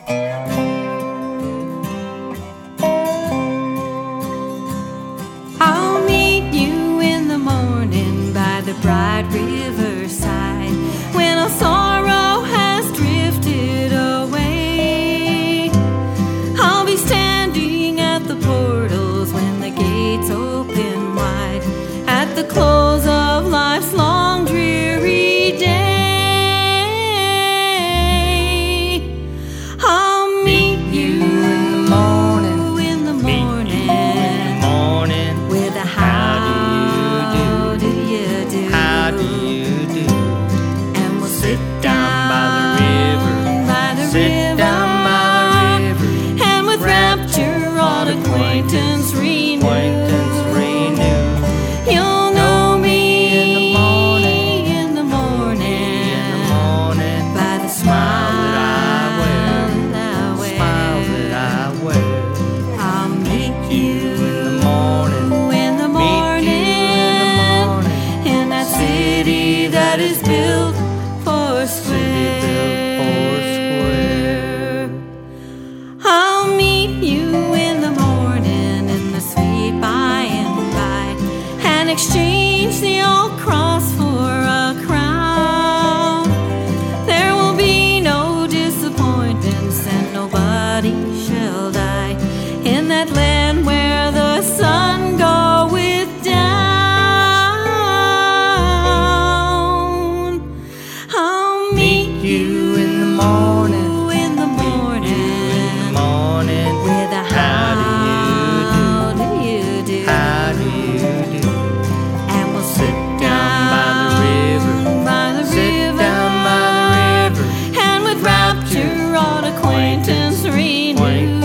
I'll meet you in the morning by the bright riverside, when all sorrow has drifted away. I'll be standing at the portals when the gates open wide, at the close of life's long dreary day. I'll meet you in the morning, with a how do you do? How do you do? And we'll Sit down by the river. Sit down by the river. and with rapture on acquaintance renewed. You'll know me in the morning, by the smile that I wear. I'll meet you in the morning, in that city that is built four square. I'll meet you in the morning, in the sweet by and by, and exchange the old cross for a crown. There will be no disappointments, and nobody shall die in that land where the sun goeth down. I'll meet you in the morning, with a how do you do? How do you do? And we'll Sit down by the river. Sit down by the river. and with rapture on acquaintance renewed.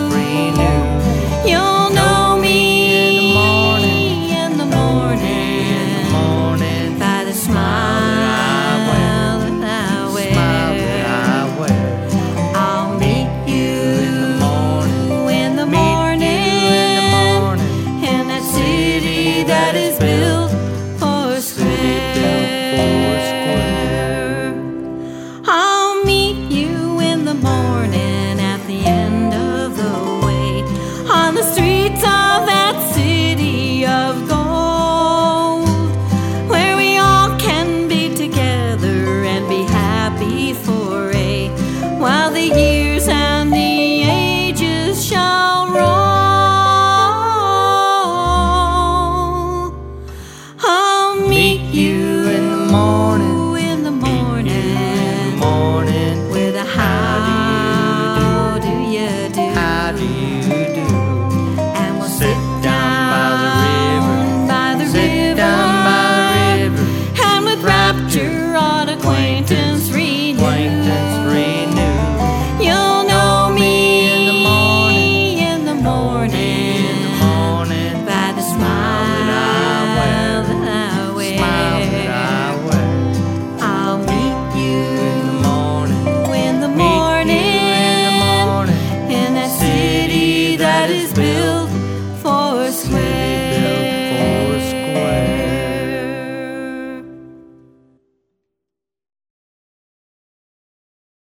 You'll know me in the morning, by the smile that I wear. I'll meet you in the morning, in that city that is built four square. I'll meet you in the morning at the end of the way, on the streets of that city of gold, where we all can be together and be happy for a while the years and the ages shall roll. I'll meet you in the morning, with a how do you do? How do you do? And we'll Sit down by the river. Sit down by the river. and with rapture on acquaintance renewed. You'll know me in the morning, by the smile that I wear. I'll meet you in the morning, in that city that is built